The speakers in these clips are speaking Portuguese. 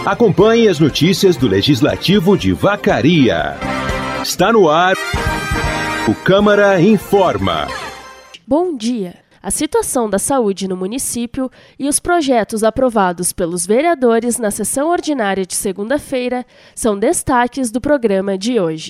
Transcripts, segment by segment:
Acompanhe as notícias do Legislativo de Vacaria. Está no ar o Câmara Informa. Bom dia. A situação da saúde no município e os projetos aprovados pelos vereadores na sessão ordinária de segunda-feira são destaques do programa de hoje.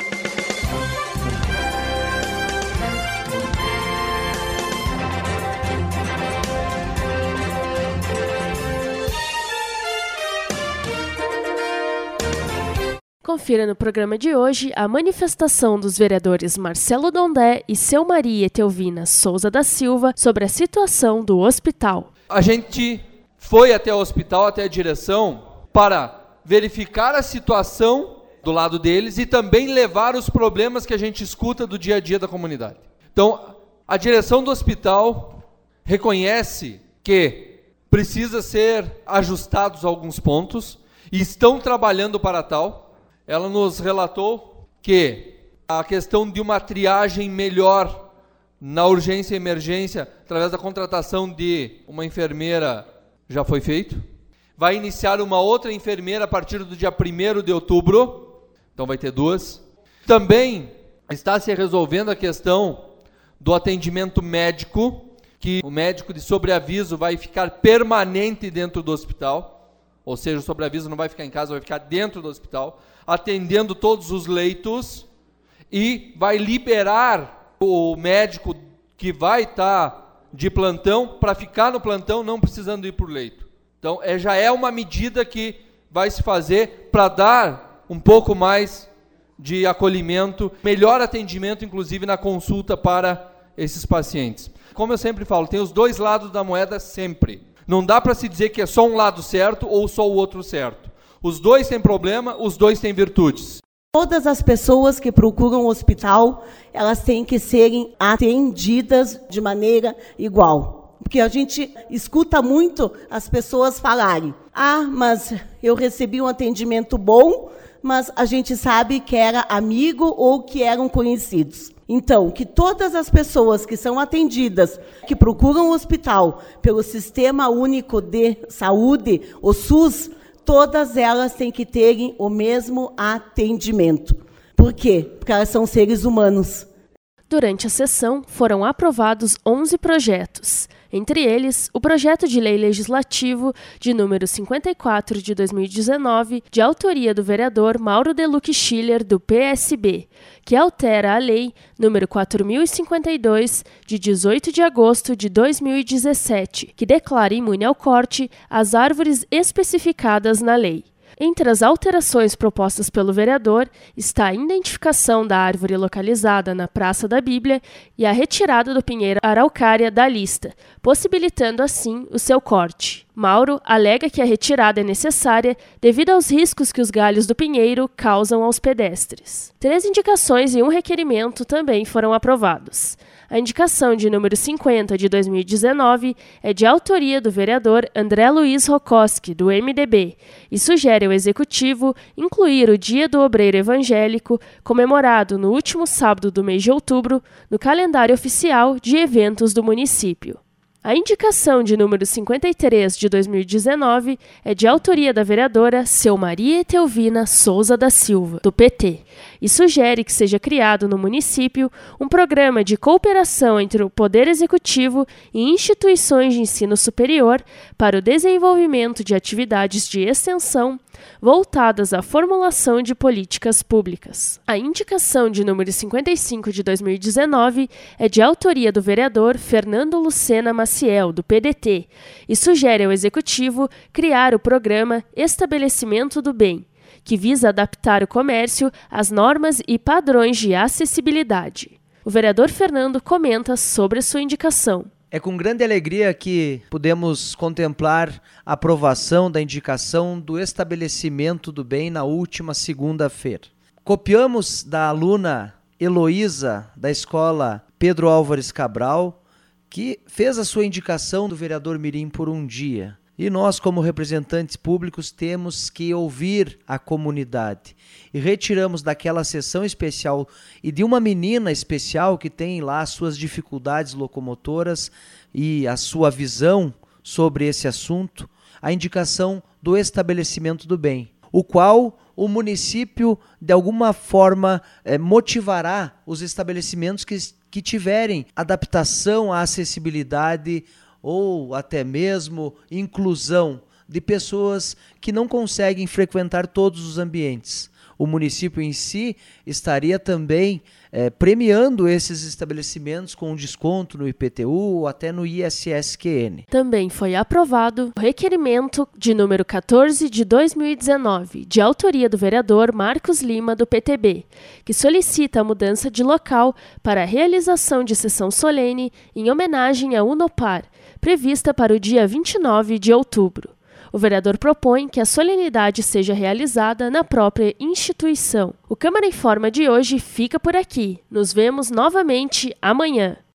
Confira no programa de hoje a manifestação dos vereadores Marcelo Dondé e Seu Maria Etelvina Souza da Silva sobre a situação do hospital. A gente foi até o hospital, até a direção, para verificar a situação do lado deles e também levar os problemas que a gente escuta do dia a dia da comunidade. Então, a direção do hospital reconhece que precisa ser ajustados alguns pontos e estão trabalhando para tal. Ela nos relatou que a questão de uma triagem melhor na urgência e emergência, através da contratação de uma enfermeira, já foi feito. Vai iniciar uma outra enfermeira a partir do dia 1º de outubro, então vai ter 2. Também está se resolvendo a questão do atendimento médico, que o médico de sobreaviso vai ficar permanente dentro do hospital, ou seja, o sobreaviso não vai ficar em casa, vai ficar dentro do hospital, atendendo todos os leitos, e vai liberar o médico que vai estar de plantão para ficar no plantão, não precisando ir para o leito. Então, já é uma medida que vai se fazer para dar um pouco mais de acolhimento, melhor atendimento, inclusive na consulta para esses pacientes. Como eu sempre falo, tem os dois lados da moeda sempre. Não dá para se dizer que é só um lado certo ou só o outro certo. Os dois têm problema, os dois têm virtudes. Todas as pessoas que procuram o hospital, elas têm que serem atendidas de maneira igual. Porque a gente escuta muito as pessoas falarem: mas eu recebi um atendimento bom, mas a gente sabe que era amigo ou que eram conhecidos. Então, que todas as pessoas que são atendidas, que procuram o hospital pelo Sistema Único de Saúde, o SUS, todas elas têm que terem o mesmo atendimento. Por quê? Porque elas são seres humanos. Durante a sessão, foram aprovados 11 projetos. Entre eles, o projeto de lei legislativo de número 54 de 2019, de autoria do vereador Mauro Deluque Schiller, do PSB, que altera a lei número 4052, de 18 de agosto de 2017, que declara imune ao corte as árvores especificadas na lei. Entre as alterações propostas pelo vereador está a identificação da árvore localizada na Praça da Bíblia e a retirada do pinheiro araucária da lista, possibilitando assim o seu corte. Mauro alega que a retirada é necessária devido aos riscos que os galhos do pinheiro causam aos pedestres. 3 indicações e um requerimento também foram aprovados. A indicação de número 50 de 2019 é de autoria do vereador André Luiz Rokoski, do MDB, e sugere ao Executivo incluir o Dia do Obreiro Evangélico, comemorado no último sábado do mês de outubro, no calendário oficial de eventos do município. A indicação de número 53 de 2019 é de autoria da vereadora Seu Maria Etelvina Souza da Silva, do PT, e sugere que seja criado no município um programa de cooperação entre o Poder Executivo e instituições de ensino superior para o desenvolvimento de atividades de extensão voltadas à formulação de políticas públicas. A indicação de número 55 de 2019 é de autoria do vereador Fernando Lucena Maciel, do PDT, e sugere ao Executivo criar o programa Estabelecimento do Bem, que visa adaptar o comércio às normas e padrões de acessibilidade. O vereador Fernando comenta sobre a sua indicação. É com grande alegria que podemos contemplar a aprovação da indicação do Estabelecimento do Bem na última segunda-feira. Copiamos da aluna Heloísa, da escola Pedro Álvares Cabral, que fez a sua indicação do vereador Mirim por um dia. E nós, como representantes públicos, temos que ouvir a comunidade. E retiramos daquela sessão especial e de uma menina especial que tem lá suas dificuldades locomotoras e a sua visão sobre esse assunto, a indicação do estabelecimento do bem, o qual o município, de alguma forma, motivará os estabelecimentos que tiverem adaptação à acessibilidade ou até mesmo inclusão de pessoas que não conseguem frequentar todos os ambientes. O município em si estaria também premiando esses estabelecimentos com desconto no IPTU ou até no ISSQN. Também foi aprovado o requerimento de número 14 de 2019, de autoria do vereador Marcos Lima, do PTB, que solicita a mudança de local para a realização de sessão solene em homenagem à Unopar, prevista para o dia 29 de outubro. O vereador propõe que a solenidade seja realizada na própria instituição. O Câmara Informa de hoje fica por aqui. Nos vemos novamente amanhã.